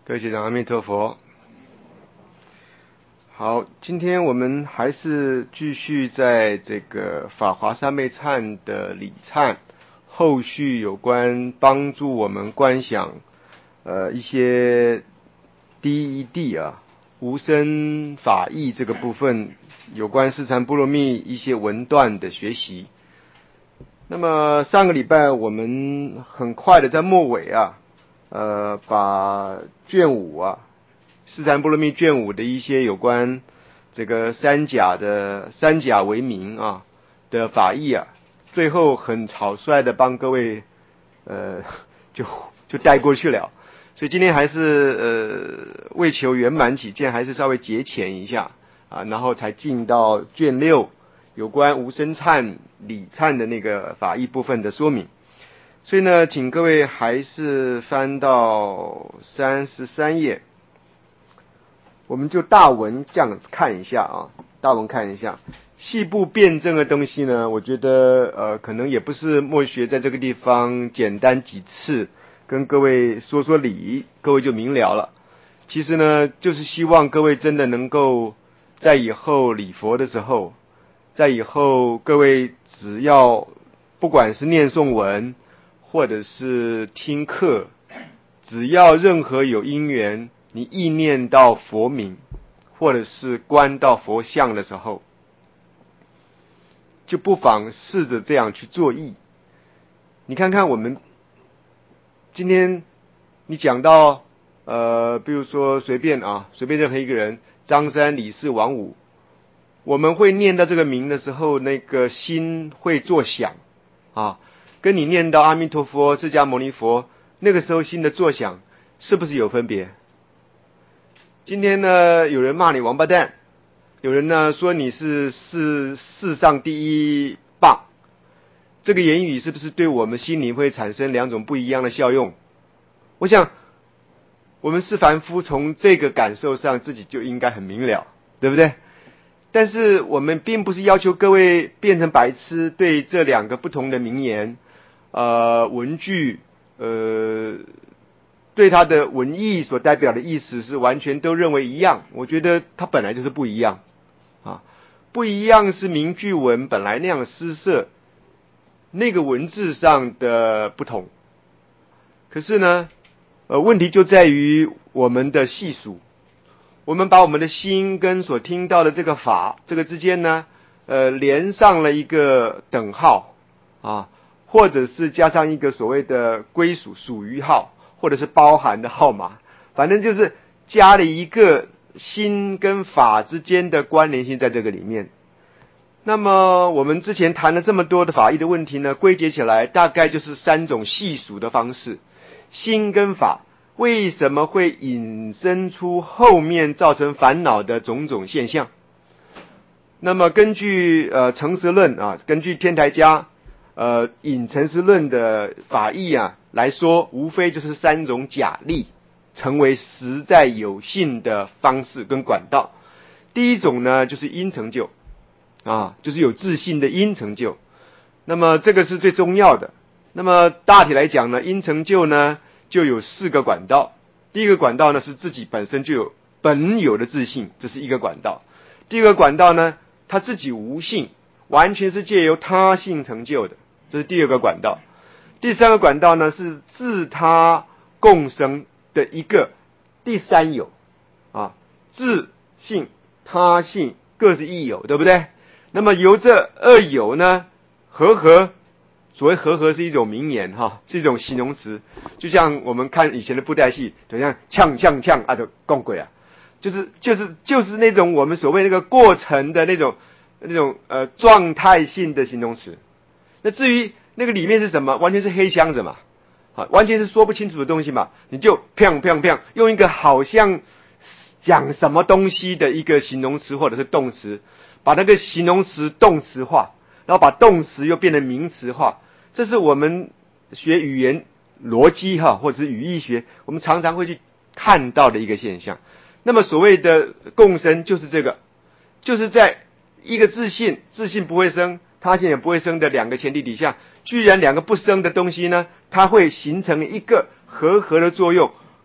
各位学长，阿弥陀佛。好，今天我们还是继续在这个法华三昧忏的礼忏，后续有关帮助我们观想一些第一谛无生法义这个部分，有关四禅波罗蜜一些文段的学习。那么上个礼拜我们很快的在末尾把卷5四禅波罗蜜卷5的一些有关这个三甲为名的法义最后很草率的帮各位就带过去了。所以今天还是为求圆满起见，还是稍微节前一下然后才进到卷6有关无生忏礼忏的那个法义部分的说明。所以呢，请各位还是翻到33页，我们就大文这样子看一下大文看一下。细部辩证的东西呢，我觉得可能也不是默学在这个地方简单几次跟各位说理，各位就明了了。其实呢，就是希望各位真的能够在以后礼佛的时候，在以后各位只要不管是念诵文或者是听课，只要任何有因缘，你意念到佛名或者是观到佛像的时候，就不妨试着这样去做意。你看看我们今天你讲到比如说随便任何一个人，张三李四王五，我们会念到这个名的时候，那个心会作响跟你念到阿弥陀佛释迦牟尼佛那个时候心的作响是不是有分别？今天呢，有人骂你王八蛋，有人呢说你是世上第一棒，这个言语是不是对我们心灵会产生两种不一样的效用？我想我们是凡夫，从这个感受上自己就应该很明了，对不对？但是我们并不是要求各位变成白痴，对这两个不同的名言文句对它的文意所代表的意思是完全都认为一样。我觉得它本来就是不一样不一样是名句文本来那样的施设，那个文字上的不同。可是呢问题就在于我们的细数，我们把我们的心跟所听到的这个法这个之间呢连上了一个等号或者是加上一个所谓的归属属于号，或者是包含的号码，反正就是加了一个心跟法之间的关联性在这个里面。那么我们之前谈了这么多的法义的问题呢，归结起来大概就是3种细数的方式。心跟法为什么会引申出后面造成烦恼的种种现象？那么根据诚实论根据天台家引诚实论的法义来说，无非就是3种假立成为实在有性的方式跟管道。第一种呢，就是因成就就是有自信的因成就。那么这个是最重要的。那么大体来讲呢，因成就呢就有4个管道。第一个管道呢是自己本身就有本有的自信，这是一个管道。第二个管道呢，他自己无性，完全是借由他性成就的，这是第二个管道。第3个管道呢是自他共生的一个第三有自性他性各是一有，对不对？那么由这2有呢和，所谓和是一种名言是一种形容词，就像我们看以前的布袋戏，就像呛就共轨就是那种我们所谓那个过程的那种状态性的形容词。那至于那个里面是什么，完全是黑箱子嘛完全是说不清楚的东西嘛，你就砰用一个好像讲什么东西的一个形容词或者是动词，把那个形容词动词化，然后把动词又变成名词化。这是我们学语言逻辑或者是语义学我们常常会去看到的一个现象。那么所谓的共生就是这个，就是在一个自信不会生，他性也不会生的2个前提底下，居然2个不生的东西呢，它会形成一个和的作用，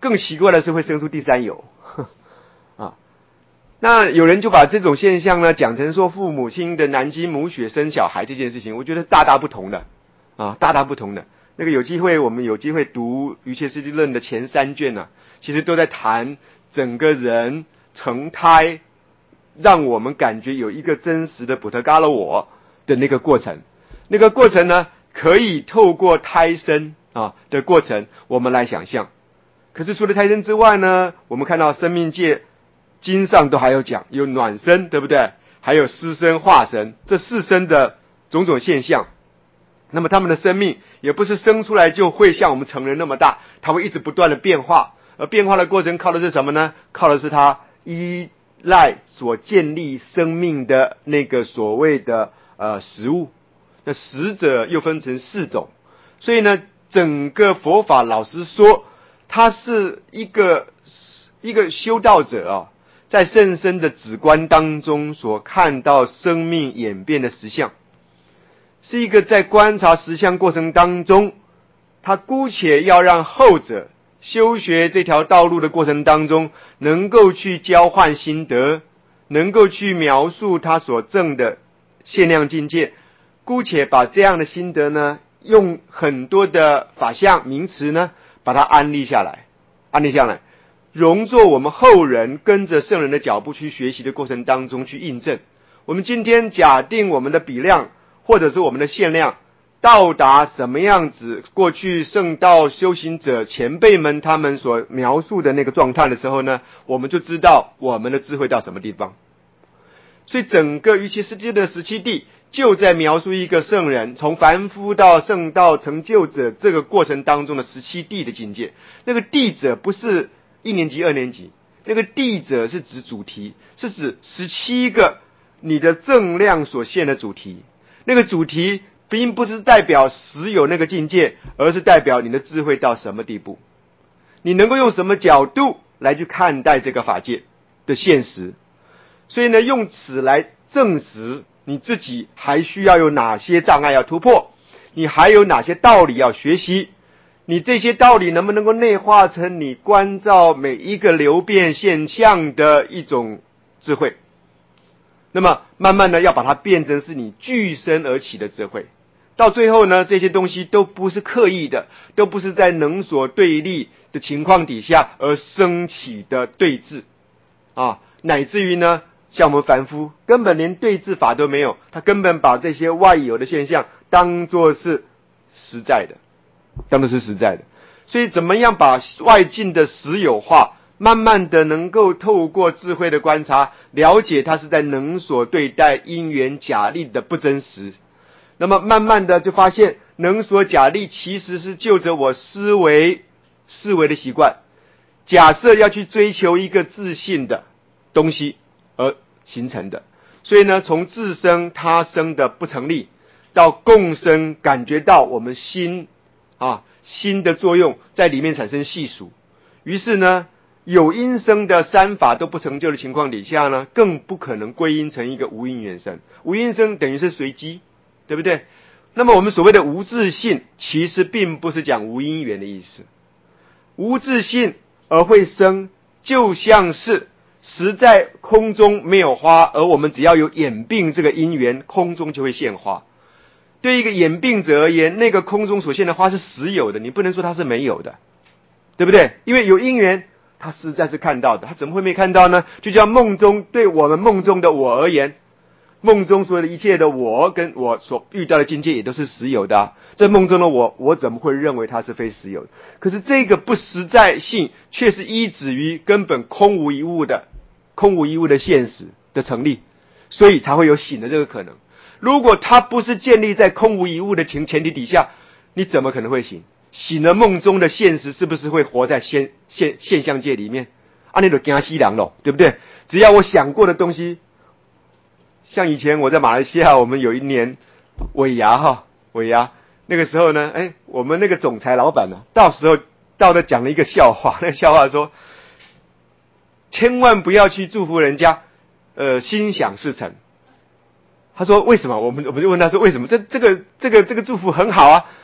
更奇怪的是会生出第三有啊。那有人就把这种现象呢讲成说父母亲的男精母血生小孩这件事情，我觉得大大不同的啊，大大不同的。那个我们有机会读《瑜伽师地论》的前3卷啊，其实都在谈整个人成胎，让我们感觉有一个真实的补特伽罗我的那个过程。那个过程呢，可以透过胎生啊的过程，我们来想象。可是除了胎生之外呢，我们看到生命界经上都还有讲，有卵生，对不对？还有湿生、化生，这4生的种种现象。那么他们的生命也不是生出来就会像我们成人那么大，它会一直不断的变化，而变化的过程靠的是什么呢？靠的是它依赖所建立生命的那个所谓的食物。那食者又分成4种，所以呢，整个佛法老实说，它是一个修道者啊，在甚深的止观当中所看到生命演变的实相。是一个在观察实相过程当中，他姑且要让后者修学这条道路的过程当中，能够去交换心得，能够去描述他所证的限量境界，姑且把这样的心得呢，用很多的法相名词呢，把它安立下来，容作我们后人跟着圣人的脚步去学习的过程当中去印证。我们今天假定我们的比量或者是我们的限量到达什么样子，过去圣道修行者前辈们他们所描述的那个状态的时候呢，我们就知道我们的智慧到什么地方。所以整个瑜伽师地的17谛就在描述一个圣人从凡夫到圣道成就者这个过程当中的17谛的境界。那个谛者不是1年级2年级，那个谛者是指主题，是指17个你的正量所现的主题。那个主题并不是代表实有那个境界，而是代表你的智慧到什么地步，你能够用什么角度来去看待这个法界的现实。所以呢，用此来证实你自己还需要有哪些障碍要突破，你还有哪些道理要学习，你这些道理能不能够内化成你关照每一个流变现象的一种智慧。那么慢慢的要把它变成是你具身而起的智慧，到最后呢，这些东西都不是刻意的，都不是在能所对立的情况底下而升起的对峙啊，乃至于呢，像我们凡夫根本连对峙法都没有，他根本把这些外有的现象当作是实在的，所以怎么样把外境的实有化，慢慢的能够透过智慧的观察，了解它是在能所对待因缘假立的不真实。那么慢慢的就发现，能所假立其实是就着我思维的习惯，假设要去追求一个自信的东西而形成的。所以呢，从自生他生的不成立，到共生感觉到我们心的作用在里面产生系数，于是呢，有因生的3法都不成就的情况底下呢，更不可能归因成一个无因缘生。无因生等于是随机，对不对？那么我们所谓的无自性，其实并不是讲无因缘的意思。无自性而会生，就像是实在空中没有花，而我们只要有眼病这个因缘，空中就会现花。对一个眼病者而言，那个空中所现的花是实有的，你不能说它是没有的，对不对？因为有因缘，他实在是看到的，他怎么会没看到呢？就像梦中，对我们梦中的我而言，梦中所有的一切的我跟我所遇到的境界也都是实有的这梦中的我怎么会认为它是非实有的？可是这个不实在性却是依止于根本空无一物的现实的成立，所以才会有醒的这个可能。如果它不是建立在空无一物的前提底下，你怎么可能会醒？醒了梦中的现实是不是会活在现象界里面？那就惊死人了，对不对？只要我想过的东西，像以前我在马来西亚，我们有一年尾牙，那个时候呢，我们那个总裁老板呢，到了讲了一个笑话，那个笑话说，千万不要去祝福人家，心想事成。他说为什么？我们就问他说为什么？这个祝福很好啊。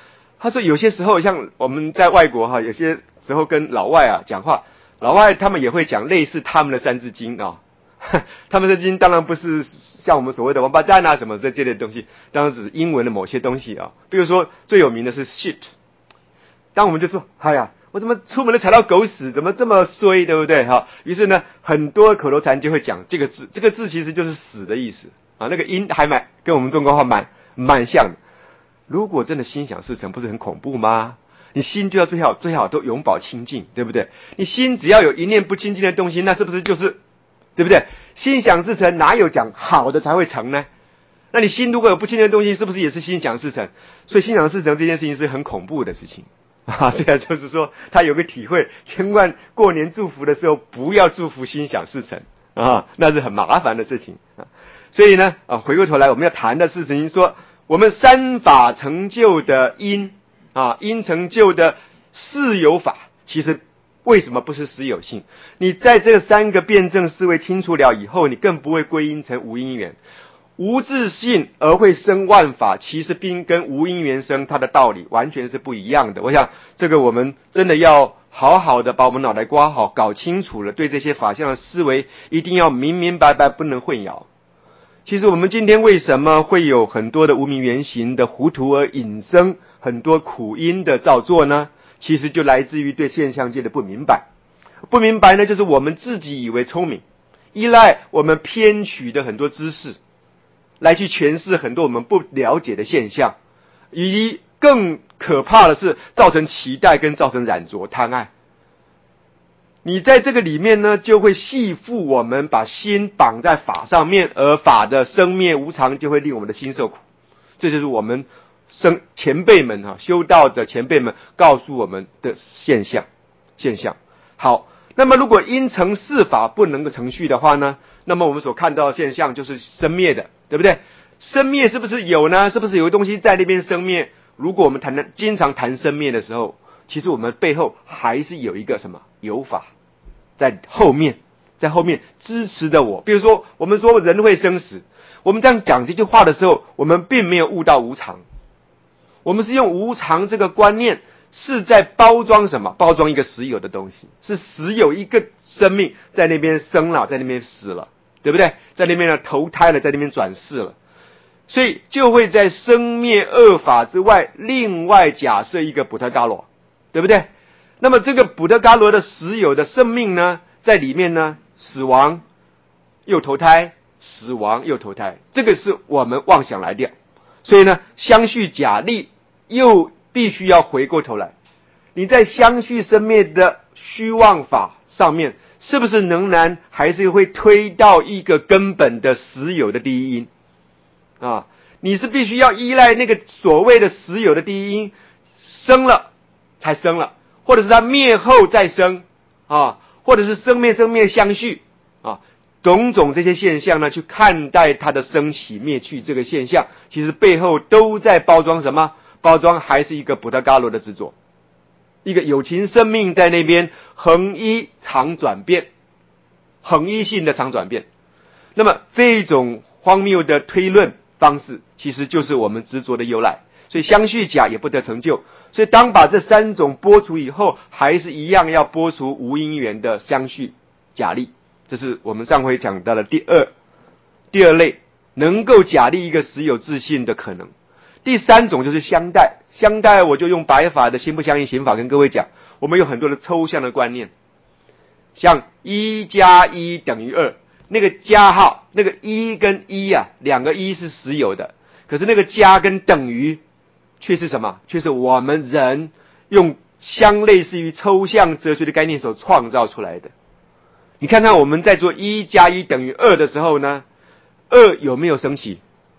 他说有些时候像我们在外国有些时候跟老外讲话，老外他们也会讲类似他们的三字经他们的经当然不是像我们所谓的王八蛋什么这类的东西，当然只是英文的某些东西比如说最有名的是 shit， 当我们就说哎呀我怎么出门都踩到狗屎，怎么这么衰，对不对于是呢很多口头禅就会讲这个字，这个字其实就是死的意思那个音还跟我们中国话蛮像的。如果真的心想事成，不是很恐怖吗？你心就要最好都永保清净，对不对？你心只要有一念不清净的东西，那是不是就是对不对？心想事成哪有讲好的才会成呢？那你心如果有不清净的东西，是不是也是心想事成？所以心想事成这件事情是很恐怖的事情虽然就是说他有个体会，千万过年祝福的时候不要祝福心想事成那是很麻烦的事情所以呢回过头来我们要谈的事情说，我们三法成就的因因成就的事有法，其实为什么不是实有性？你在这三个辩证思维清楚了以后，你更不会归因成无因缘。无自性而会生万法，其实并跟无因缘生它的道理完全是不一样的。我想这个我们真的要好好的把我们脑袋刮好，搞清楚了，对这些法相的思维一定要明明白白，不能混淆。其实我们今天为什么会有很多的无明缘行的糊涂而引生很多苦因的造作呢？其实就来自于对现象界的不明白。不明白呢，就是我们自己以为聪明，依赖我们偏取的很多知识来去诠释很多我们不了解的现象，以及更可怕的是造成期待跟造成染着贪爱。你在这个里面呢，就会系缚我们，把心绑在法上面，而法的生灭无常就会令我们的心受苦。这就是我们前辈们修道的前辈们告诉我们的现象。好，那么如果因成事法不能够成序的话呢，那么我们所看到的现象就是生灭的，对不对？生灭是不是有呢？是不是有个东西在那边生灭？如果我们经常谈生灭的时候，其实我们背后还是有一个什么有法在后面支持着我。比如说我们说人会生死，我们这样讲这句话的时候，我们并没有悟到无常，我们是用无常这个观念是在包装什么？包装一个实有的东西，是实有一个生命在那边生了，在那边死了，对不对？在那边呢投胎了，在那边转世了，所以就会在生灭二法之外，另外假设一个补特伽罗，对不对？那么这个补特伽罗的实有的生命呢，在里面呢，死亡又投胎，死亡又投胎，这个是我们妄想来的。所以呢，相续假立又必须要回过头来，你在相续生灭的虚妄法上面，是不是仍然还是会推到一个根本的实有的第一因你是必须要依赖那个所谓的实有的第一因生了才生了，或者是它灭后再生或者是生灭相续种种这些现象呢，去看待它的生起灭去这个现象，其实背后都在包装什么？包装还是一个补特伽罗的执着，一个有情生命在那边恒一常转变，恒一性的常转变。那么这种荒谬的推论方式，其实就是我们执着的由来。所以相续假也不得成就。所以当把这三种剥除以后，还是一样要剥除无因缘的相续假立。这是我们上回讲到的第二类，能够假立一个实有自信的可能。第三种就是相待，相待我就用白法的心不相应刑法跟各位讲，我们有很多的抽象的观念，像1加1等于2，那个加号，那个1跟1两个1是实有的，可是那个加跟等于却是什么？却是我们人用相类似于抽象哲学的概念所创造出来的。你看看我们在做1加1等于2的时候呢，2有没有升起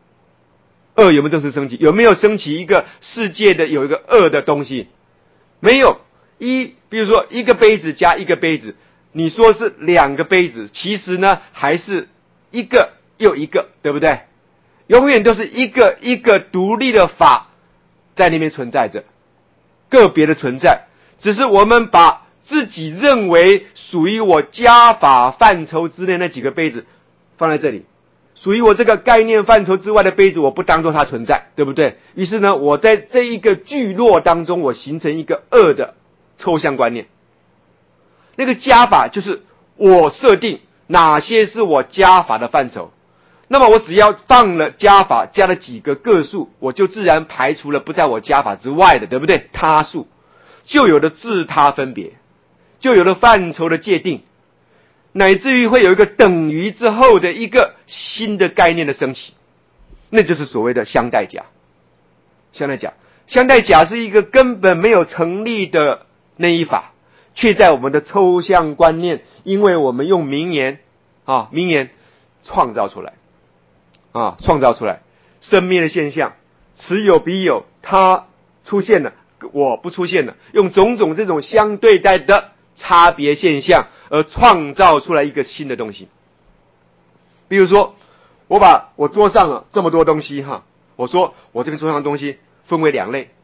？2有没有正式升起？有没有升起一个世界的有一个2的东西？没有。比如说一个杯子加一个杯子，你说是2个杯子，其实呢还是一个又一个，对不对？永远都是一个一个独立的法在那边存在着，个别的存在，只是我们把自己认为属于我加法范畴之内那几个杯子放在这里， 属于我这个概念范畴之外的杯子，我不当作它存在，对不对？于是呢，我在这一个聚落当中，我形成一个二的抽象观念。那个加法就是我设定哪些是我加法的范畴，那么我只要放了加法，加了几个个数，我就自然排除了不在我加法之外的，对不对？他数就有了自他分别，就有了范畴的界定，乃至于会有一个等于之后的一个新的概念的升起，那就是所谓的相待假。相待假是一个根本没有成立的那一法，却在我们的抽象观念，因为我们用名言创造出来，生灭的现象，此有彼有，它出现了，我不出现了，用种种这种相对待的差别现象而创造出来一个新的东西。比如说，我把我桌上了这么多东西我说我这边桌上的东西分为两类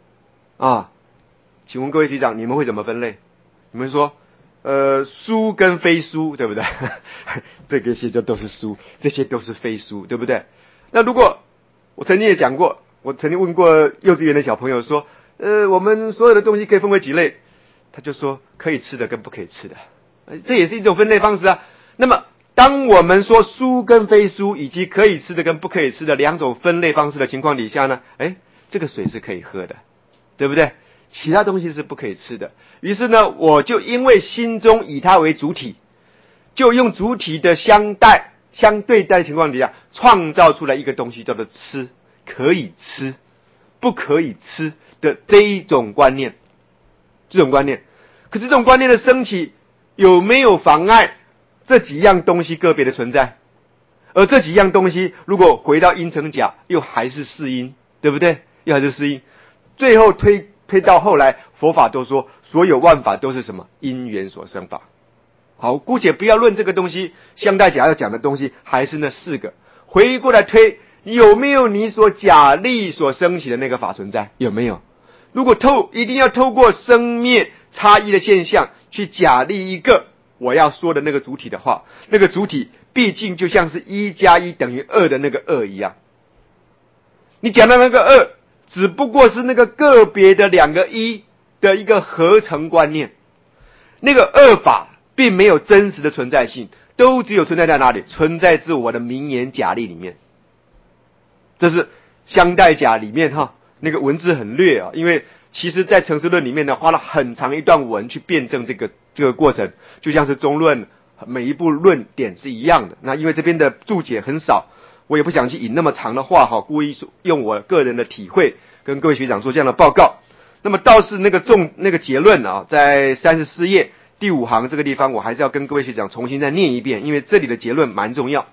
请问各位局长，你们会怎么分类？你们说书跟非书，对不对？这些就都是书，这些都是非书，对不对？那如果我曾经也讲过，我曾经问过幼稚园的小朋友说，我们所有的东西可以分为几类？他就说可以吃的跟不可以吃的，这也是一种分类方式啊。那么当我们说书跟非书以及可以吃的跟不可以吃的两种分类方式的情况底下呢，这个水是可以喝的，对不对？其他东西是不可以吃的。于是呢，我就因为心中以它为主体，就用主体的相对待的情况底下，创造出来一个东西叫做吃，可以吃，不可以吃的这一种观念。可是这种观念的升起，有没有妨碍这几样东西个别的存在？而这几样东西如果回到因乘假，又还是是因，对不对？又还是是因。最后推到后来，佛法都说所有万法都是什么？因缘所生法。好，姑且不要论这个东西，相待假要讲的东西还是那四个。回过来推，有没有你所假立所升起的那个法存在？有没有？如果一定要透过生灭差异的现象去假立一个我要说的那个主体的话，那个主体毕竟就像是1加1等于2的那个2一样。你讲的那个2只不过是那个个别的两个一的一个合成观念，那个2法并没有真实的存在性，都只有存在在哪里？存在自我的名言假立里面。这是相待假里面那个文字很略因为其实在成实论里面呢，花了很长一段文去辩证这个过程，就像是中论每一部论点是一样的。那因为这边的注解很少，我也不想去引那么长的话故意用我个人的体会跟各位学长做这样的报告。那么倒是那个结论在34页第5行这个地方，我还是要跟各位学长重新再念一遍，因为这里的结论蛮重要。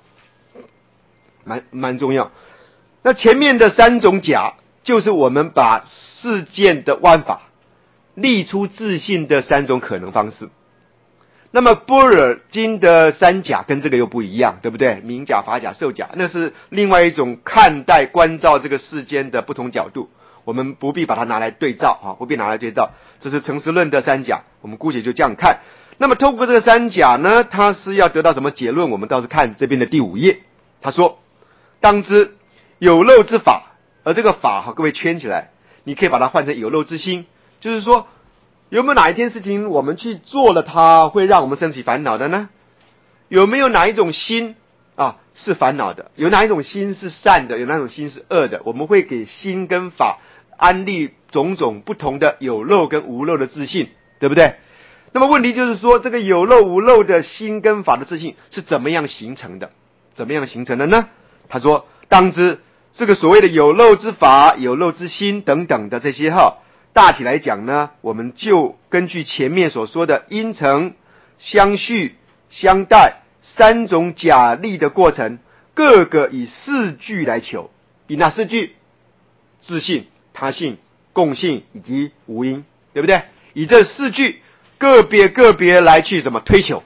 那前面的3种假，就是我们把事件的万法立出自信的3种可能方式。那么般若经的3假跟这个又不一样，对不对？明假、法假、受假，那是另外一种看待关照这个世间的不同角度，我们不必把它拿来对照这是成实论的3假，我们姑且就这样看。那么透过这个3假呢，它是要得到什么结论？我们倒是看这边的第5页，他说当知有漏之法，而这个法各位圈起来，你可以把它换成有漏之心，就是说有没有哪一件事情我们去做了它会让我们升起烦恼的呢？有没有哪一种心是烦恼的？有哪一种心是善的？有哪一种心是恶的？我们会给心跟法安立种种不同的有漏跟无漏的自信，对不对？那么问题就是说，这个有漏无漏的心跟法的自信是怎么样形成的？呢？他说当知这个所谓的有漏之法、有漏之心等等的这些大体来讲呢，我们就根据前面所说的因乘、相续、相待3种假立的过程，各个以4句来求。以哪4句？自性、他性、共性以及无因，对不对？以这4句个别来去怎么推求？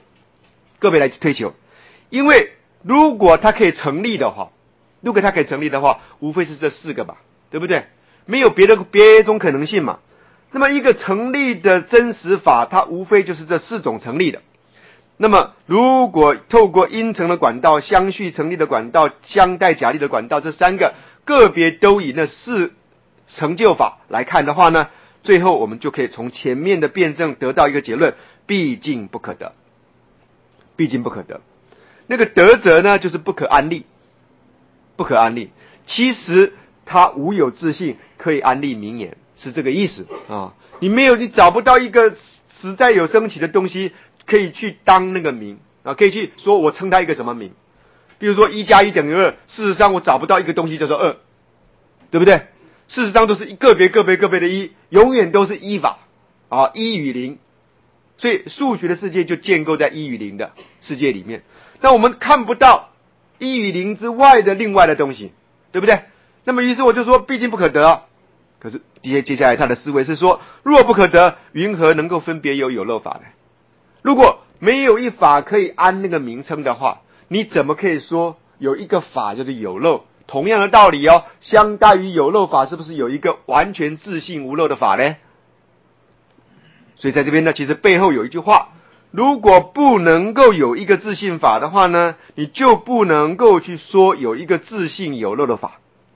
因为如果它可以成立的话，无非是这4个吧，对不对？没有别种可能性嘛。那么一个成立的真实法，它无非就是这4种成立的。 那么如果透过因成的管道、相续成立的管道、相待假立的管道，这三个个别都以那四成就法来看的话呢，最后我们就可以从前面的辩证得到一个结论：毕竟不可得，毕竟不可得。那个得者呢，就是不可安立，不可安立。其实他无有自性，可以安立名言，是这个意思啊。你找不到一个实在有升起的东西，可以去当那个名啊，可以去说我称它一个什么名。比如说1+1等于2，事实上我找不到一个东西叫做2，对不对？事实上都是个别的一，永远都是一法啊，1与0。所以数学的世界就建构在1与0的世界里面。但我们看不到1与0之外的另外的东西，对不对？那么于是我就说毕竟不可得。可是接下来他的思维是说，若不可得，云何能够分别有漏法呢？如果没有一法可以安那个名称的话，你怎么可以说有一个法就是有漏？同样的道理哦，相当于有漏法是不是有一个完全自性无漏的法呢？所以在这边呢，其实背后有一句话，如果不能够有一个自性法的话呢，你就不能够去说有一个自性有漏的法。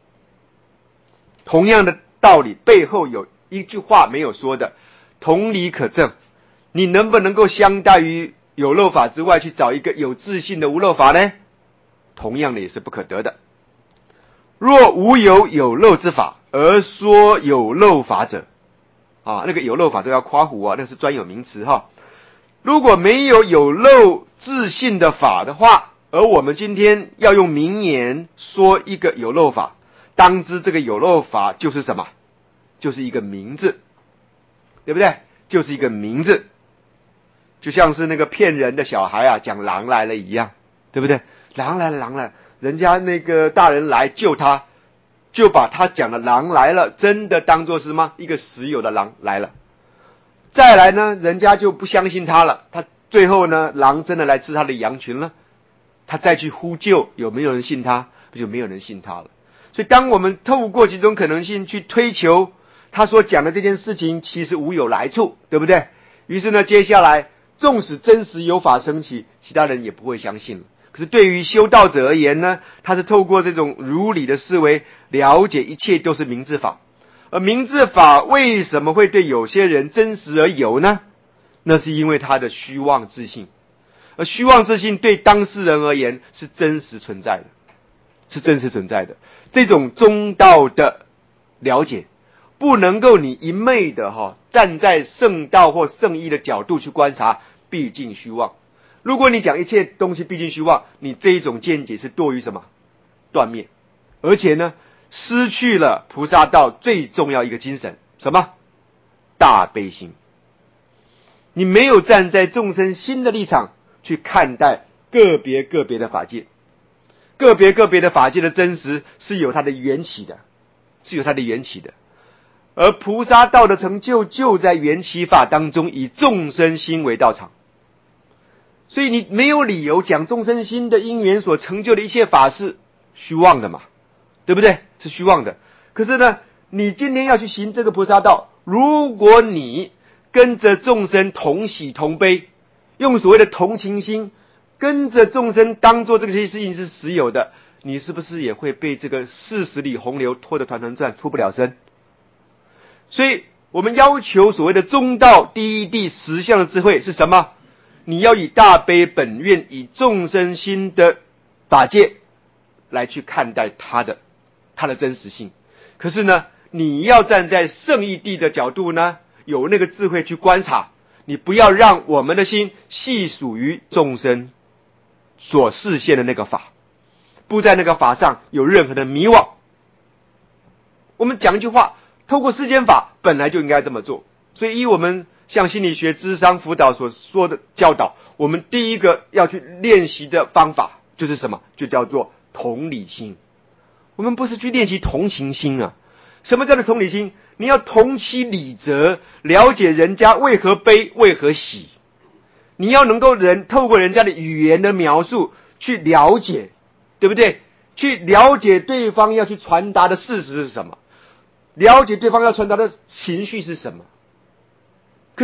同样的道理，背后有一句话没有说的，同理可证。你能不能够相当于有漏法之外去找一个有自性的无漏法呢？同样的也是不可得的。若无有漏之法，而说有漏法者，那个有漏法都要夸胡啊，那是专有名词哈。如果没有漏自性的法的话，而我们今天要用名言说一个有漏法，当知这个有漏法就是什么？就是一个名字，对不对？就是一个名字，就像是那个骗人的小孩啊，讲狼来了一样，对不对？狼来了，人家那个大人来救他，就把他讲的狼来了真的当作是什么？一个实有的狼来了。再来呢，人家就不相信他了，他最后呢，狼真的来吃他的羊群了，他再去呼救，有没有人信他？不就没有人信他了。所以当我们透过几种可能性去推求他所讲的这件事情其实无有来处，对不对？于是呢，接下来纵使真实有法升起，其他人也不会相信了。可是对于修道者而言呢，他是透过这种如理的思维了解一切都是明智法。而明智法为什么会对有些人真实而有呢？那是因为他的虚妄自信。而虚妄自信对当事人而言是真实存在的，是真实存在的。这种中道的了解不能够你一昧的站在圣道或圣义的角度去观察，毕竟虚妄。如果你讲一切东西毕竟虚妄，你这一种见解是堕于什么？断灭。而且呢，失去了菩萨道最重要一个精神，什么？大悲心。你没有站在众生心的立场去看待个别的法界，个别的法界的真实是有它的缘起的，是有它的缘起的。而菩萨道的成就就在缘起法当中，以众生心为道场。所以你没有理由讲众生心的因缘所成就的一切法是虚妄的嘛，对不对？是虚妄的。可是呢，你今天要去行这个菩萨道，如果你跟着众生同喜同悲，用所谓的同情心跟着众生当做这些事情是实有的，你是不是也会被这个40里洪流拖得团团转，出不了身？所以我们要求所谓的中道第一谛实相的智慧是什么？你要以大悲本愿，以众生心的法界来去看待它的真实性。可是呢，你要站在圣义谛的角度呢，有那个智慧去观察，你不要让我们的心系属于众生所示现的那个法，不在那个法上有任何的迷惘。我们讲一句话，透过世间法本来就应该这么做。所以依我们像心理学諮商辅导所说的教导，我们第一个要去练习的方法就是什么？就叫做同理心。我们不是去练习同情心啊。什么叫做同理心？你要同其理则，了解人家为何悲为何喜。你要能够透过人家的语言的描述去了解，对不对？去了解对方要去传达的事实是什么，了解对方要传达的情绪是什么。可是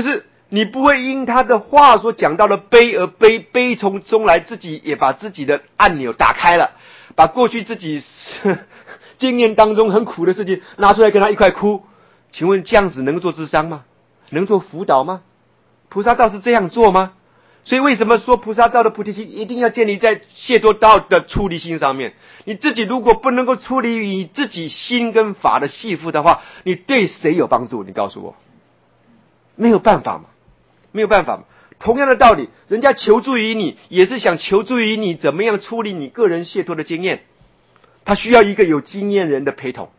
你不会因他的话所讲到的悲而悲从中来，自己也把自己的按钮打开了，把过去自己经验当中很苦的事情拿出来跟他一块哭。请问这样子能做諮商吗？能做辅导吗？菩萨道是这样做吗？所以为什么说菩萨道的菩提心一定要建立在解脱道的出离心上面？你自己如果不能够出离于自己心跟法的系缚的话，你对谁有帮助？你告诉我，没有办法嘛，没有办法嘛。同样的道理，人家求助于你，也是想求助于你怎么样处理你个人解脱的经验，他需要一个有经验人的陪同。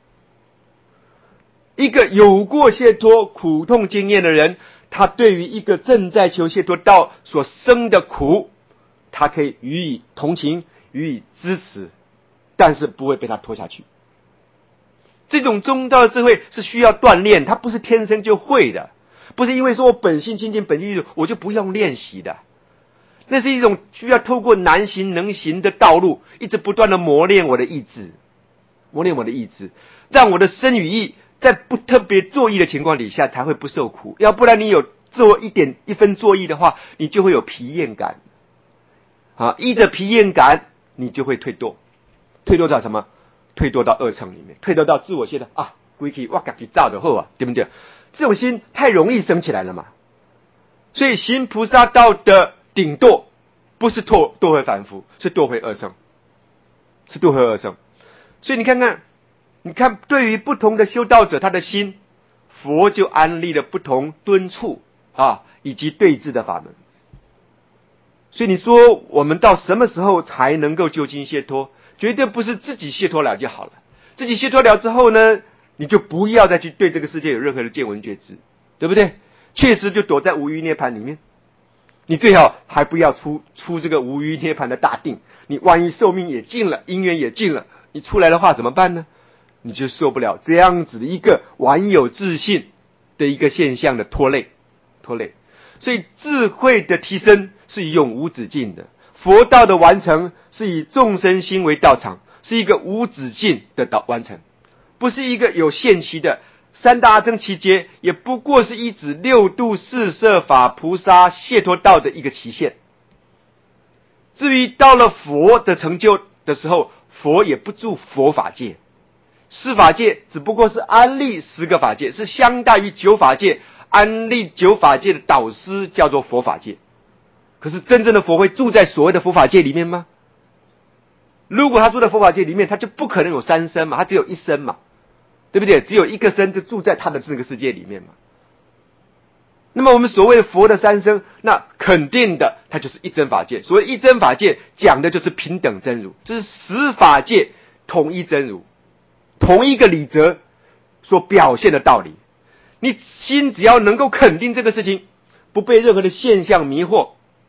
一个有过解脱苦痛经验的人，他对于一个正在求解脱道所生的苦，他可以予以同情，予以支持，但是不会被他拖下去。这种中道的智慧是需要锻炼，它不是天生就会的，不是因为说我本性清净本性具足我就不用练习的。那是一种需要透过难行能行的道路，一直不断的磨练我的意志，磨练我的意志，让我的身与意在不特别作意的情况底下才会不受苦，要不然你有做一分作意的话，你就会有疲厌感。依着疲厌感，你就会退堕，退堕到什么？退堕到恶乘里面，退堕到自我懈怠啊，归去我自己造的后啊，对不对？这种心太容易生起来了嘛。所以行菩萨道的顶堕，不是堕回凡夫，是堕回恶乘，是堕回恶乘。所以你看，对于不同的修道者，他的心，佛就安立了不同敦促以及对治的法门。所以你说我们到什么时候才能够究竟解脱？绝对不是自己解脱了就好了。自己解脱了之后呢，你就不要再去对这个世界有任何的见闻觉知，对不对？确实就躲在无余涅槃里面。你最好还不要出这个无余涅槃的大定。你万一寿命也尽了，因缘也尽了，你出来的话怎么办呢？你就受不了这样子的一个顽有自信的一个现象的拖累。所以智慧的提升是永无止境的，佛道的完成是以众生心为道场，是一个无止境的完成，不是一个有限期的。三大阿僧祇劫也不过是一指六度四摄法菩萨解脱道的一个期限。至于到了佛的成就的时候，佛也不住佛法界，四法界只不过是安立10个法界，是相当于9法界，安立9法界的导师叫做佛法界。可是真正的佛会住在所谓的佛法界里面吗？如果他住在佛法界里面，他就不可能有3身嘛，他只有1身嘛，对不对？只有一个身就住在他的这个世界里面嘛。那么我们所谓的佛的3身，那肯定的它就是一真法界。所谓一真法界讲的就是平等真如，就是10法界统一真如，同一个理则所表现的道理。你心只要能够肯定这个事情，不被任何的现象迷惑，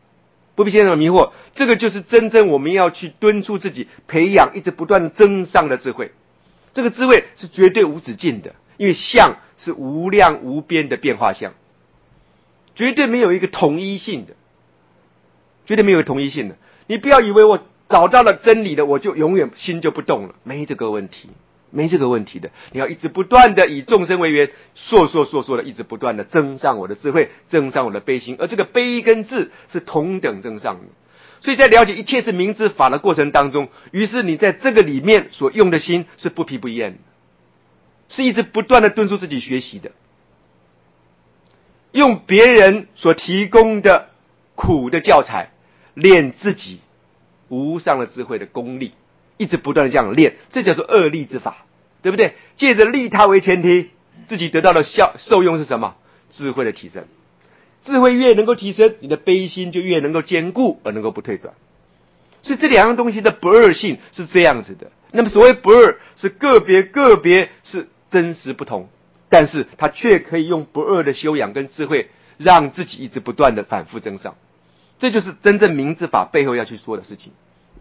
这个就是真正我们要去敦促自己培养一直不断增上的智慧。这个智慧是绝对无止境的，因为相是无量无边的变化相，绝对没有一个统一性的，你不要以为我找到了真理的，我就永远心就不动了，没这个问题的。你要一直不断的以众生为缘，说的一直不断的增上我的智慧，增上我的悲心，而这个悲跟智是同等增上的。所以在了解一切是明知法的过程当中，于是你在这个里面所用的心是不疲不厌的，是一直不断的敦促自己学习的，用别人所提供的苦的教材练自己无上的智慧的功力，一直不断的这样练，这叫做恶利之法，对不对？借着利他为前提，自己得到的受用是什么？智慧的提升。智慧越能够提升，你的悲心就越能够坚固而能够不退转。所以这两样东西的不二性是这样子的。那么所谓不二是个别是真实不同，但是它却可以用不二的修养跟智慧，让自己一直不断的反复增上。这就是真正明智法背后要去说的事情。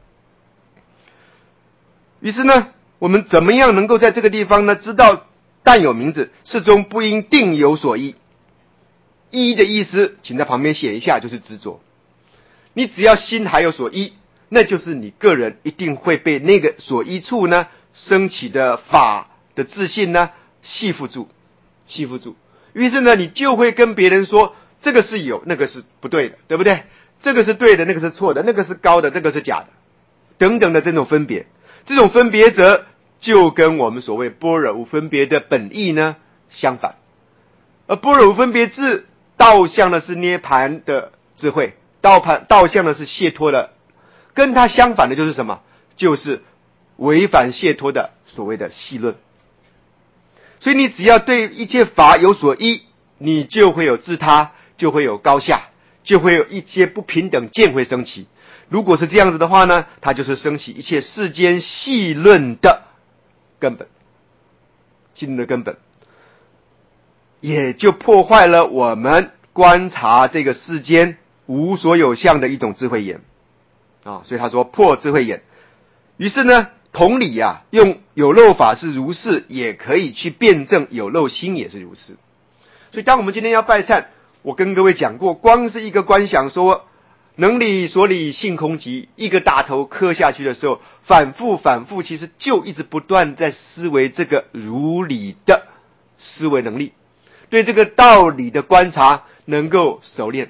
于是呢，我们怎么样能够在这个地方呢，知道但有名字，始终不应定有所依。依的意思请在旁边写一下，就是执着。你只要心还有所依，那就是你个人一定会被那个所依处呢升起的法的自信呢系缚住。于是呢，你就会跟别人说这个是有，那个是不对的，对不对？这个是对的，那个是错的，那个是高的，这个是假的，等等的这种分别，这种分别则就跟我们所谓般若无分别的本意呢相反。而般若无分别智导向的是涅槃的智慧，导向的是解脱的，跟它相反的就是什么？就是违反解脱的所谓的戏论。所以你只要对一切法有所依，你就会有自他，就会有高下，就会有一些不平等见会升起。如果是这样子的话呢，它就是升起一切世间戏论的根本，戏论的根本，也就破坏了我们观察这个世间无所有相的一种智慧眼啊。所以他说破智慧眼。于是呢，同理啊，用有漏法是如是，也可以去辩证有漏心也是如是。所以当我们今天要拜忏，我跟各位讲过，光是一个观想说能理所理性空寂，一个大头磕下去的时候，反复其实就一直不断在思维这个如理的思维能力，对这个道理的观察能够熟练。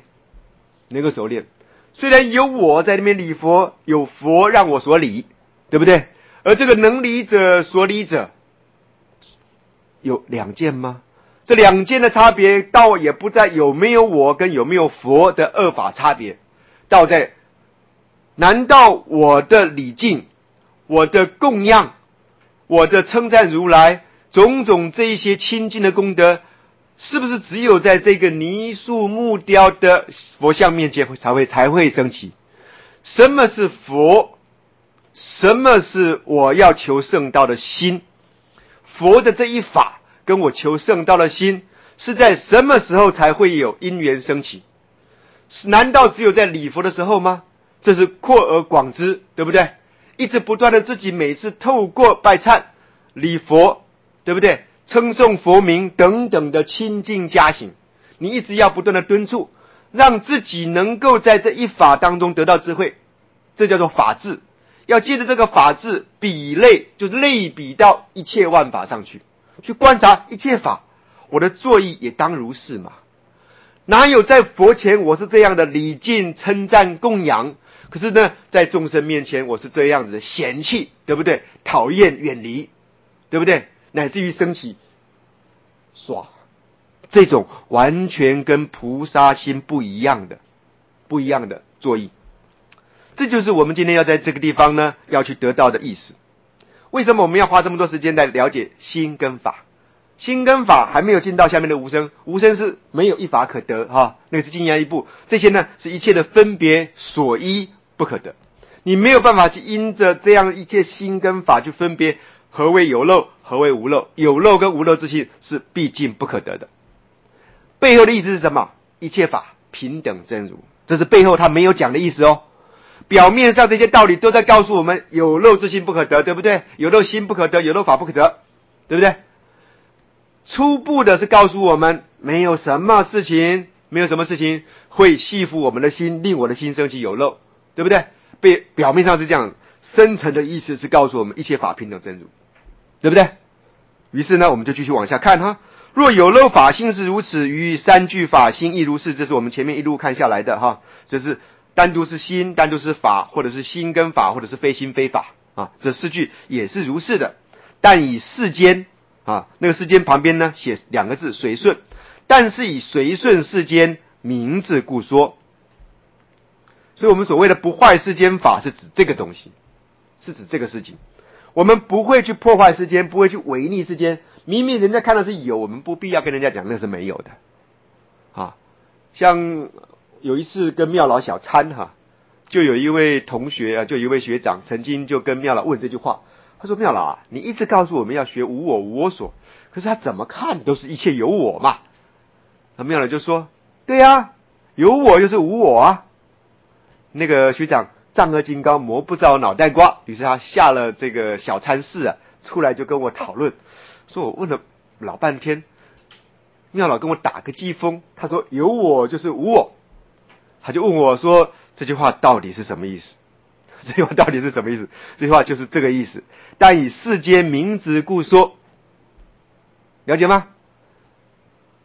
虽然有我在那边理佛，有佛让我所理，对不对？而这个能理者所理者有两件吗？这两件的差别倒也不在有没有我跟有没有佛的二法差别，倒在难道我的礼敬，我的供养，我的称赞如来，种种这一些清净的功德，是不是只有在这个泥塑木雕的佛像面前才会升起？什么是佛？什么是我要求圣道的心？佛的这一法跟我求圣道的心是在什么时候才会有因缘升起？难道只有在礼佛的时候吗？这是扩而广之，对不对？一直不断的自己每次透过拜忏、礼佛，对不对？称颂佛名等等的清净加行，你一直要不断的敦促，让自己能够在这一法当中得到智慧，这叫做法治。要借着这个法治比类，就是类比到一切万法上去观察一切法，我的作意也当如是嘛。哪有在佛前我是这样的礼敬称赞供养，可是呢在众生面前我是这样子的嫌弃，对不对？讨厌远离，对不对？乃至于升起这种完全跟菩萨心不一样的作意。这就是我们今天要在这个地方呢要去得到的意思。为什么我们要花这么多时间来了解心跟法？心跟法还没有进到下面的无生，无生是没有一法可得哈，那个是进一一步。这些呢是一切的分别所依不可得，你没有办法去因着这样一切心跟法去分别何为有漏，何为无漏，有漏跟无漏之心是毕竟不可得的。背后的意思是什么？一切法平等真如，这是背后他没有讲的意思哦。表面上这些道理都在告诉我们有漏之心不可得，对不对？有漏心不可得，有漏法不可得，对不对？初步的是告诉我们没有什么事情会系缚我们的心，令我的心生起有漏，对不对？表面上是这样，深层的意思是告诉我们一切法平等真如，对不对？于是呢我们就继续往下看哈。若有漏法心是如此，于三句法心亦如是，这是我们前面一路看下来的哈，这是单独是心，单独是法，或者是心跟法，或者是非心非法啊，这四句也是如是的。但以世间啊，那个世间旁边呢写两个字随顺，但是以随顺世间名字故说。所以我们所谓的不坏世间法是指这个东西，是指这个事情。我们不会去破坏世间，不会去违逆世间，明明人家看的是有，我们不必要跟人家讲那是没有的啊。像有一次跟妙老小参哈，就有一位同学啊，就有一位学长曾经就跟妙老问这句话，他说：妙老啊，你一直告诉我们要学无我无我所，可是他怎么看都是一切有我嘛。那妙老就说：对啊，有我就是无我啊。那个学长丈二金刚磨不着脑袋瓜，于是他下了这个小参室啊，出来就跟我讨论，说我问了老半天，妙老跟我打个机锋，他说有我就是无我，他就问我说这句话到底是什么意思？这句话到底是什么意思？这句话就是这个意思，但以世间名字故说，了解吗？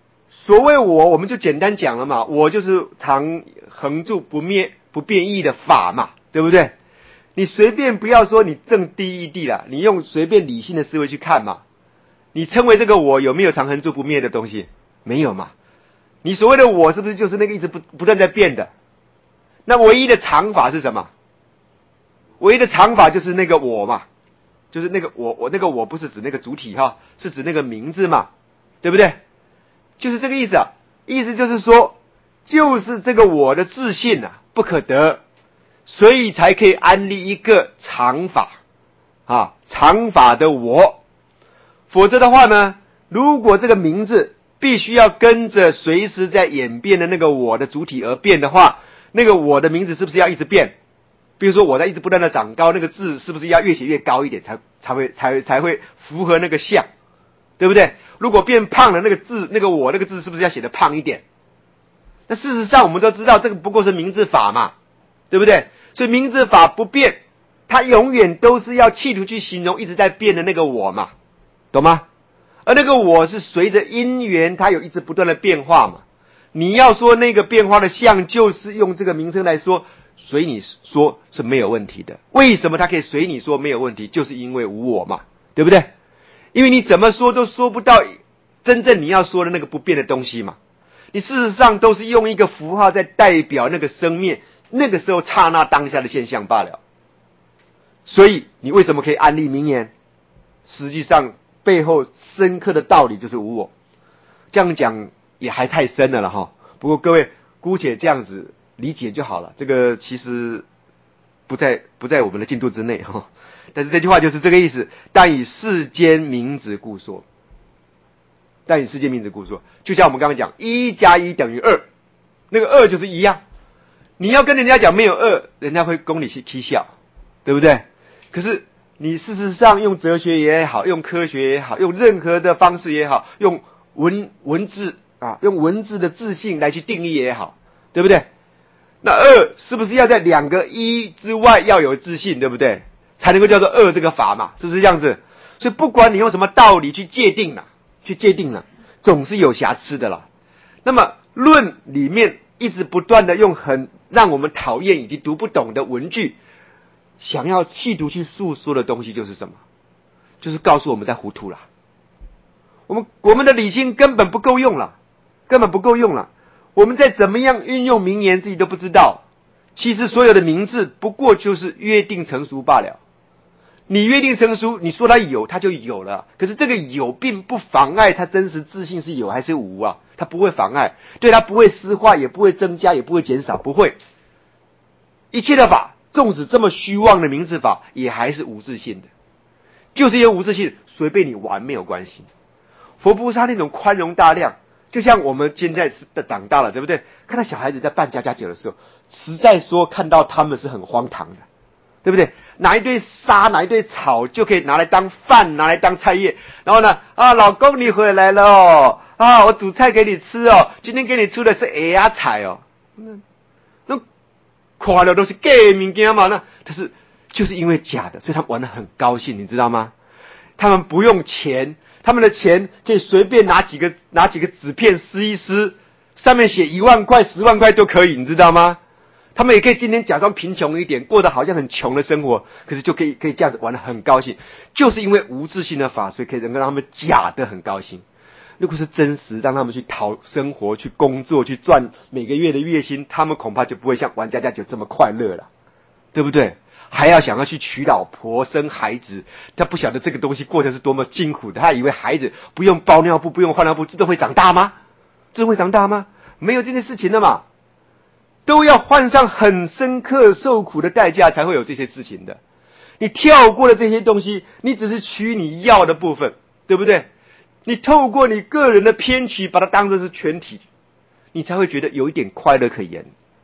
所谓我们就简单讲了嘛，我就是常恒住不灭不变异的法嘛，对不对？你随便不要说你正第一地了，你用随便理性的思维去看嘛，你称为这个我有没有常恒住不灭的东西？没有嘛。你所谓的我是不是就是那个一直不断在变的？那唯一的常法是什么？唯一的常法就是那个我嘛，就是那个我那个我不是指那个主体哈，是指那个名字嘛，对不对？就是这个意思啊，意思就是说，就是这个我的自信啊不可得，所以才可以安立一个常法啊，常法的我。否则的话呢，如果这个名字必须要跟着随时在演变的那个我的主体而变的话，那个我的名字是不是要一直变？比如说我在一直不断的长高，那个字是不是要越写越高一点才会符合那个像，对不对？如果变胖了，那个字那个我那个字是不是要写得胖一点？那事实上我们都知道这个不过是名字法嘛，对不对？所以名字法不变，它永远都是要企图去形容一直在变的那个我嘛，懂吗？而那个我是随着因缘它有一直不断的变化嘛，你要说那个变化的像就是用这个名称来说，随你说是没有问题的。为什么它可以随你说没有问题？就是因为无我嘛，对不对？因为你怎么说都说不到真正你要说的那个不变的东西嘛，你事实上都是用一个符号在代表那个生灭那个时候刹那当下的现象罢了。所以你为什么可以安立名言？实际上背后深刻的道理就是无我。这样讲也还太深了哈，不过各位姑且这样子理解就好了，这个其实不在我们的进度之内哈。但是这句话就是这个意思，但以世间名字故说，但以世间名字故说，就像我们刚刚讲1+1等于2，那个2就是一样。你要跟人家讲没有2，人家会供你去踢笑，对不对？可是你事实上用哲学也好，用科学也好，用任何的方式也好，用文字啊，用文字的自信来去定义也好，对不对？那2是不是要在2个1之外要有自信，对不对？才能够叫做2这个法嘛，是不是这样子？所以不管你用什么道理去界定了，总是有瑕疵的啦。那么论里面一直不断的用很让我们讨厌以及读不懂的文句，想要企图去诉说的东西就是什么？就是告诉我们在糊涂了。我们的理性根本不够用了，我们再怎么样运用名言自己都不知道。其实所有的名字不过就是约定成熟罢了。你约定成熟，你说它有，它就有了。可是这个有并不妨碍它真实自信是有还是无啊，它不会妨碍，对它不会失化，也不会增加，也不会减少，不会。一切的法，纵使这么虚妄的名字法，也还是无自性的。就是因为无自性，随便你玩没有关系。佛菩萨那种宽容大量，就像我们现在长大了，对不对？看到小孩子在办家家酒的时候，实在说看到他们是很荒唐的，对不对？拿一堆沙，拿一堆草就可以拿来当饭，拿来当菜叶。然后呢，老公你回来了哦，我煮菜给你吃哦，今天给你出的是鹅呀菜哦。那看了都是假的物件嘛，那但是就是因为假的，所以他们玩得很高兴，你知道吗？他们不用钱，他们的钱可以随便拿几个纸片撕一撕，上面写1万块、10万块都可以，你知道吗？他们也可以今天假装贫穷一点，过得好像很穷的生活，可是就可以这样子玩得很高兴，就是因为无自性的法，所以可以能够让他们假的很高兴。如果是真实，让他们去讨生活、去工作、去赚每个月的月薪，他们恐怕就不会像玩家家酒这么快乐了，对不对？还要想要去娶老婆、生孩子，他不晓得这个东西过程是多么辛苦的。他以为孩子不用包尿布、不用换尿布，真的会长大吗？没有这件事情的嘛，都要换上很深刻受苦的代价才会有这些事情的。你跳过了这些东西，你只是取你要的部分，对不对？你透过你个人的偏取，把它当作是全体，你才会觉得有一点快乐可言。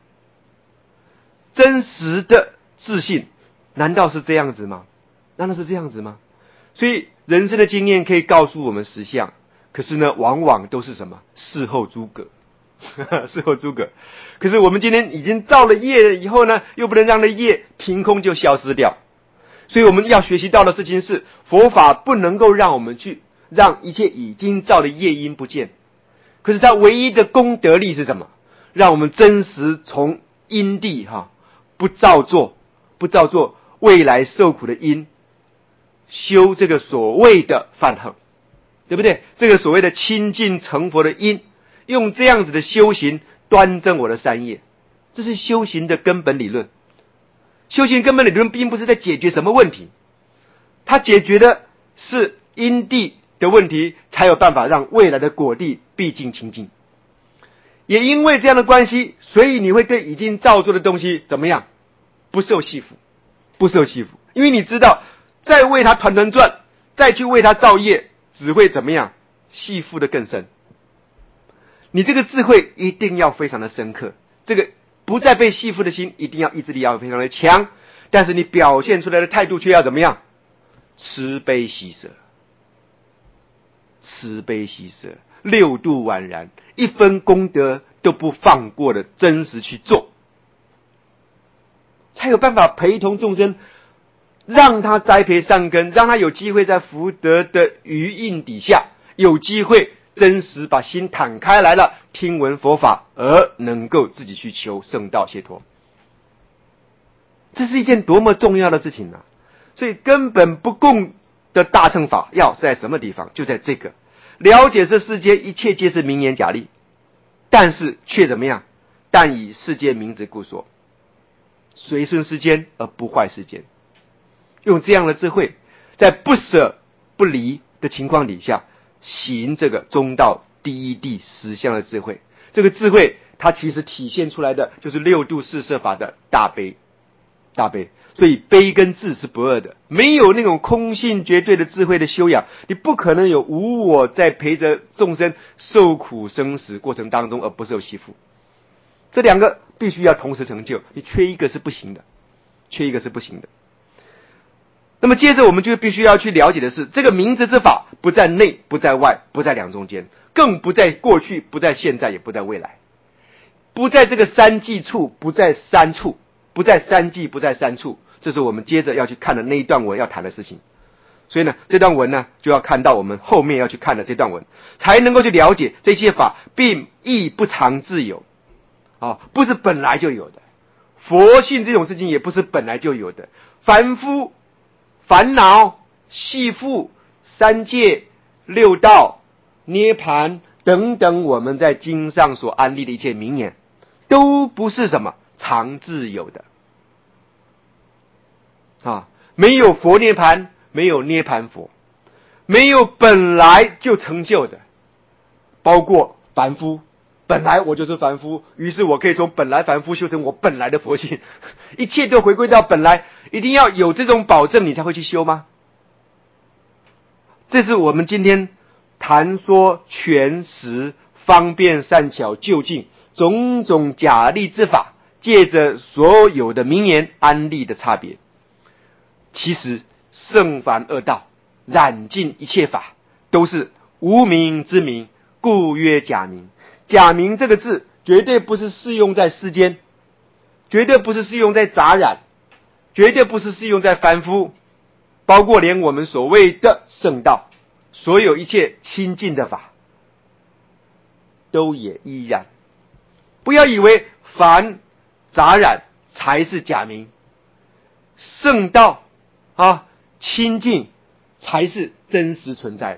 真实的自信难道是这样子吗？所以人生的经验可以告诉我们实相，可是呢，往往都是什么？事后诸葛。可是我们今天已经造了业了以后呢，又不能让那业凭空就消失掉。所以我们要学习到的事情是，佛法不能够让我们去让一切已经造的业因不见。 可是他唯一的功德力是什么？让我们真实从因地不造作未来受苦的因，修这个所谓的梵行，对不对？这个所谓的亲近成佛的因，用这样子的修行端正我的三业，这是修行的根本理论。修行根本理论并不是在解决什么问题，它解决的是因地的问题，才有办法让未来的果地毕竟清净。也因为这样的关系，所以你会对已经造作的东西怎么样？不受系缚，不受系缚。因为你知道，再为它团团转，再去为它造业，只会怎么样？系缚的更深。你这个智慧一定要非常的深刻，这个不再被系缚的心，一定要意志力要非常的强。但是你表现出来的态度却要怎么样？慈悲喜舍，慈悲喜舍，六度宛然，一分功德都不放过的真实去做，才有办法陪同众生，让他栽培善根，让他有机会在福德的余荫底下，有机会真实把心坦开来了，听闻佛法，而能够自己去求圣道解脱。这是一件多么重要的事情啊！所以根本不共的大乘法要是在什么地方？就在这个了解这世间一切皆是名言假立，但是却怎么样？但以世间名之故说，随顺世间而不坏世间。用这样的智慧，在不舍不离的情况底下，行这个中道第一地实相的智慧。这个智慧它其实体现出来的就是六度四摄法的大悲，大悲。所以悲跟智是不二的，没有那种空性绝对的智慧的修养，你不可能有无我在陪着众生受苦生死过程当中而不受系缚。这两个必须要同时成就，你缺一个是不行的，缺一个是不行的。那么接着我们就必须要去了解的是，这个明执之法不在内，不在外，不在两中间，更不在过去，不在现在，也不在未来，不在这个三际处，不在三处，不在三际，不在三处。这是我们接着要去看的那一段文要谈的事情。所以呢，这段文呢就要看到我们后面要去看的这段文，才能够去了解这些法并亦不常自有不是本来就有的。佛性这种事情也不是本来就有的，凡夫烦恼系缚三界六道涅槃等等，我们在经上所安立的一切名言，都不是什么常自有的没有佛涅槃，没有涅槃佛，没有本来就成就的。包括凡夫，本来我就是凡夫，于是我可以从本来凡夫修成我本来的佛性，一切都回归到本来。一定要有这种保证你才会去修吗？这是我们今天谈说全实方便善巧就近种种假立之法，借着所有的名言安立的差别。其实圣凡二道染尽一切法，都是无名之名，故曰假名。假名这个字绝对不是适用在世间，绝对不是适用在杂染，绝对不是适用在凡夫，包括连我们所谓的圣道，所有一切清净的法都也依然。不要以为凡杂染才是假名，圣道清净才是真实存在的。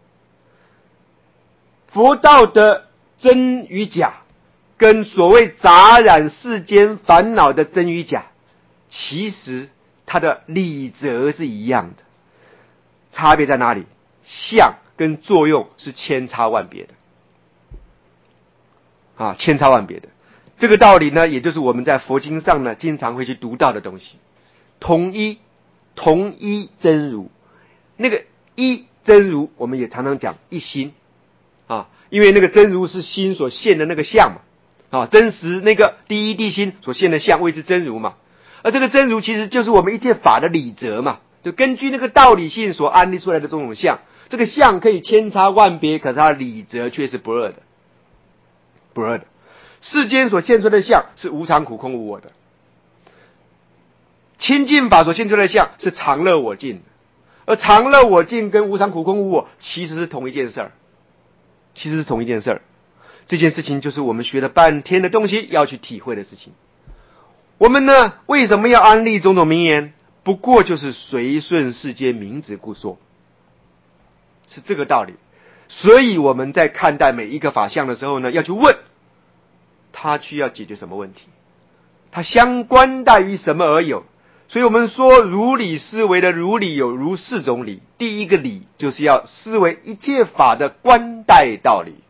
佛道的真与假，跟所谓杂染世间烦恼的真与假，其实它的理则是一样的，差别在哪里？相跟作用是千差万别的千差万别的。这个道理呢，也就是我们在佛经上呢经常会去读到的东西。同一真如，那个一真如我们也常常讲一心因为那个真如是心所现的那个相嘛真实那个第一地心所现的相谓之真如嘛。而这个真如其实就是我们一切法的理则嘛，就根据那个道理性所安立出来的这种相，这个相可以千差万别，可是它的理则却是不二的，不二的。世间所现出来的相是无常苦空无我的，清净法所现出来的相是常乐我净的，而常乐我净跟无常苦空无我其实是同一件事儿，其实是同一件事儿这件事情就是我们学了半天的东西要去体会的事情。我们呢，为什么要安立种种名言？不过就是随顺世间明旨故说，是这个道理。所以我们在看待每一个法相的时候呢，要去问他需要解决什么问题，它相关待于什么而有。所以我们说如理思维的如理有如四种理，第一个理就是要思维一切法的关待道理。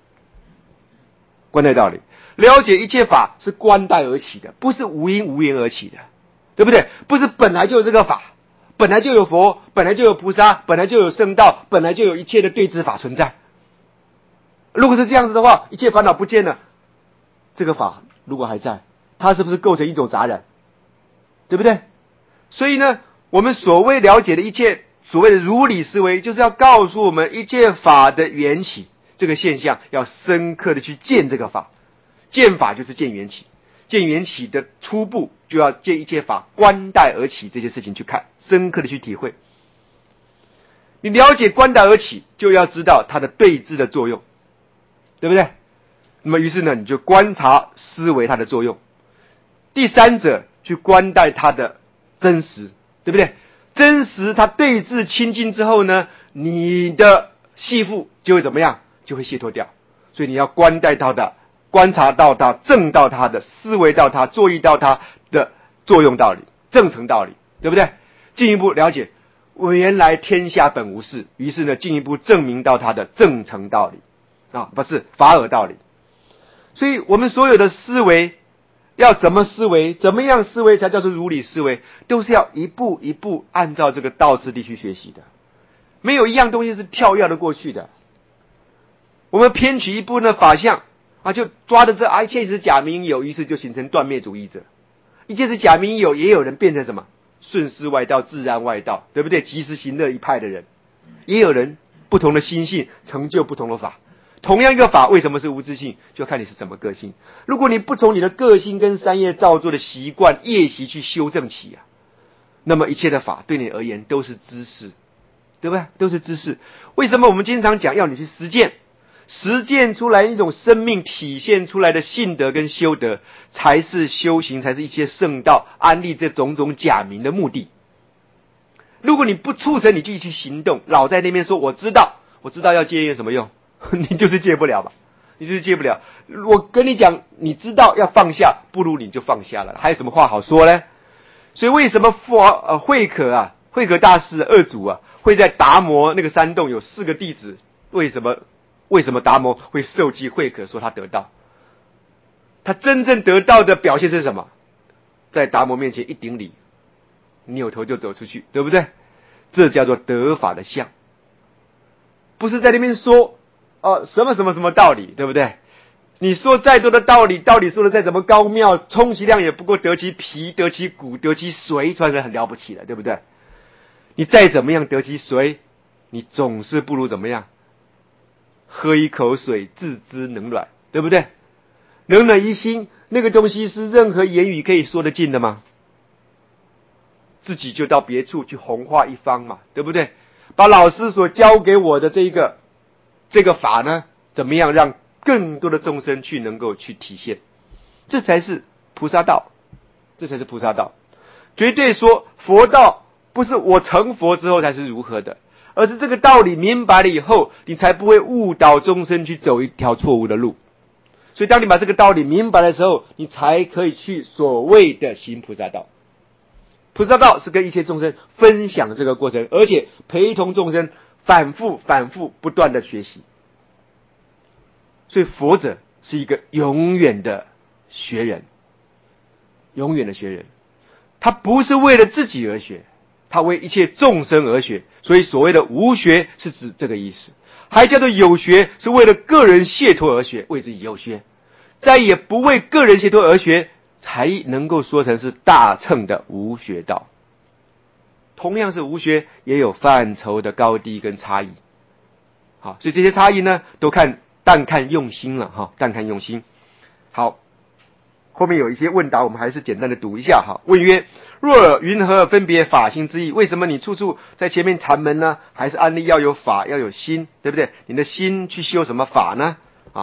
关待道理，了解一切法是关待而起的，不是无因无缘而起的，对不对？不是本来就有这个法，本来就有佛，本来就有菩萨，本来就有圣道，本来就有一切的对治法存在。如果是这样子的话，一切烦恼不见了，这个法如果还在，它是不是构成一种杂染？对不对？所以呢，我们所谓了解的一切所谓的如理思维，就是要告诉我们一切法的缘起这个现象，要深刻的去见这个法。见法就是见缘起，见缘起的初步就要见一切法关待而起这件事情去看，深刻的去体会。你了解关待而起，就要知道它的对治的作用，对不对？那么于是呢，你就观察思维它的作用。第三者去关待它的真实，对不对？真实它对治清净之后呢，你的系缚就会怎么样？就会解脱掉。所以你要关待到的，观察到它，证到它的，思维到它，作意到它的作用道理，正成道理，对不对？进一步了解原来天下本无事，于是呢进一步证明到它的正成道理啊，不是法尔道理。所以我们所有的思维要怎么思维，怎么样思维才叫做如理思维，都是要一步一步按照这个道次第去学习的，没有一样东西是跳跃的过去的。我们偏取一部分的法相啊，就抓着这一切是假名有，于是就形成断灭主义者。一切是假名有，也有人变成什么顺思外道、自然外道，对不对？及时行乐一派的人，也有人不同的心性成就不同的法。同样一个法，为什么是无自性？就看你是什么个性。如果你不从你的个性跟三业造作的习惯业习去修正起啊，那么一切的法对你而言都是知识，对不对？都是知识。为什么我们经常讲要你去实践？实践出来一种生命体现出来的信德跟修德，才是修行，才是一切圣道安立这种种假名的目的。如果你不促成你继续去行动，老在那边说我知道要戒烟有什么用？你就是戒不了吧，你就是戒不了。我跟你讲，你知道要放下，不如你就放下了，还有什么话好说呢？所以为什么慧可大师二祖啊，会在达摩那个山洞有4个弟子？为什么达摩会受记慧可说他得道？他真正得道的表现是什么？在达摩面前一顶礼，扭头就走出去，对不对？这叫做得法的相，不是在那边说什么道理，对不对？你说再多的道理说的再怎么高妙，充其量也不过得其皮，得其骨，得其髓，算是很了不起了，对不对？你再怎么样得其髓，你总是不如怎么样？喝一口水自知冷暖，对不对？冷暖一心，那个东西是任何言语可以说得尽的吗？自己就到别处去弘化一方嘛，对不对？把老师所教给我的这个法呢，怎么样让更多的众生去能够去体现？这才是菩萨道，这才是菩萨道。绝对说佛道不是我成佛之后才是如何的，而是这个道理明白了以后，你才不会误导众生去走一条错误的路。所以当你把这个道理明白的时候，你才可以去所谓的行菩萨道。菩萨道是跟一切众生分享这个过程，而且陪同众生反复不断的学习。所以佛者是一个永远的学人，永远的学人。他不是为了自己而学，他为一切众生而学。所以所谓的无学是指这个意思，还叫做有学，是为了个人解脱而学，谓之有学。再也不为个人解脱而学，才能够说成是大乘的无学道。同样是无学，也有范畴的高低跟差异。好，所以这些差异呢，但看用心了哈，但看用心。好，后面有一些问答，我们还是简单的读一下哈。问曰：若云何分别法心之意？为什么你处处在前面禅门呢？还是安立要有法，要有心，对不对？你的心去修什么法呢？答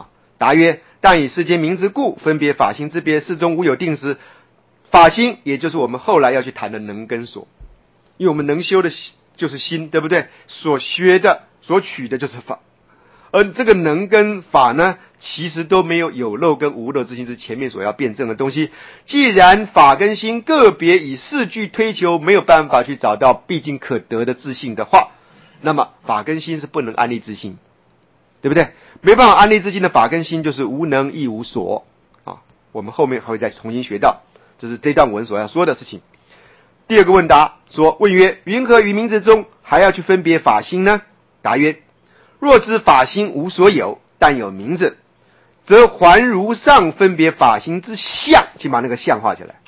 答曰：但以世间名之故，分别法心之别，事中无有定时。法心也就是我们后来要去谈的能跟所，因为我们能修的就是心，对不对？所学的所取的就是法，而这个能跟法呢，其实都没有有漏跟无漏之心是前面所要辩证的东西。既然法跟心个别以四句推求，没有办法去找到毕竟可得的自性的话，那么法跟心是不能安立自性，对不对？没办法安立自性的法跟心就是无能亦无所啊。我们后面还会再重新学到，这是这段文所要说的事情。第二个问答说：问曰，云何于名字中还要去分别法心呢？答曰：若知法心无所有，但有名字，则还如上分别法心之相，请把那个相画起来。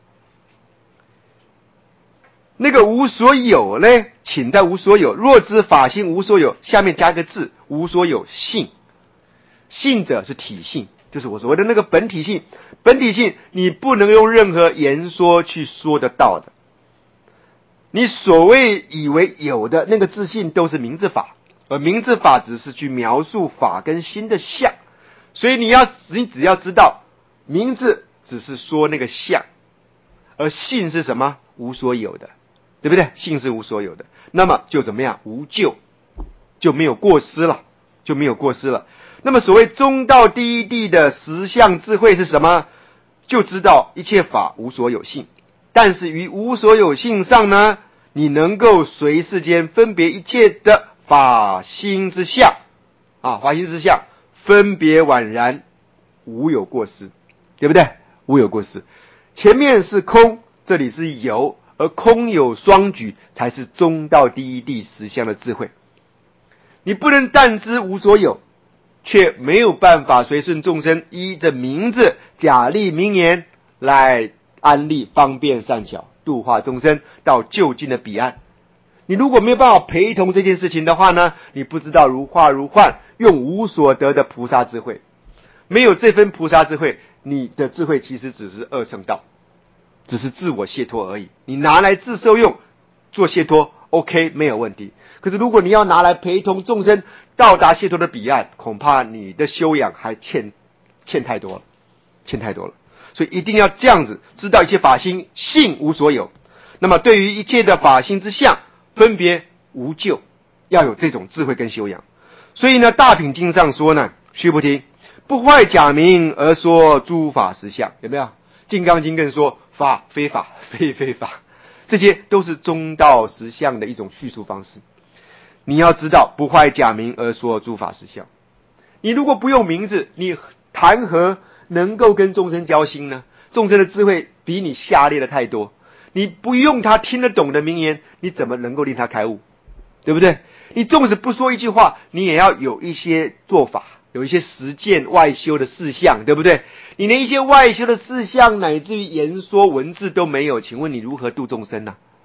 那个无所有呢，请在无所有。若知法心无所有，下面加个字，无所有性。性者是体性，就是我所谓的那个本体性。本体性你不能用任何言说去说得到的。你所谓以为有的那个自性都是名字法，而名字法只是去描述法跟心的相，所以你只要知道名字只是说那个相，而性是什么？无所有的，对不对？性是无所有的，那么就怎么样？无咎，就没有过失了，就没有过失了。那么所谓中道第一地的实相智慧是什么？就知道一切法无所有性，但是于无所有性上呢，你能够随世间分别一切的法心之相啊，法心之相分别宛然无有过失，对不对？无有过失。前面是空，这里是有，而空有双举才是中道第一地实相的智慧。你不能但知无所有，却没有办法随顺众生依着名字假立名言来安立方便善巧度化众生到就近的彼岸。你如果没有办法陪同这件事情的话呢，你不知道如化如幻，用无所得的菩萨智慧。没有这份菩萨智慧，你的智慧其实只是二乘道，只是自我解脱而已。你拿来自受用做解脱 OK 没有问题，可是如果你要拿来陪同众生到达解脱的彼岸，恐怕你的修养还欠太多了，欠太多了。所以一定要这样子知道一切法心性无所有，那么对于一切的法心之相分别无咎，要有这种智慧跟修养。所以呢，大品经上说呢，须菩提，不坏假名而说诸法实相，有没有？金刚经更说法非法，非非法，这些都是中道实相的一种叙述方式。你要知道，不坏假名而说诸法实相。你如果不用名字，你谈何能够跟众生交心呢？众生的智慧比你下劣的太多，你不用他听得懂的名言，你怎么能够令他开悟？对不对？你纵使不说一句话，你也要有一些做法，有一些实践外修的事项，对不对？你连一些外修的事项乃至于言说文字都没有，请问你如何度众生呢？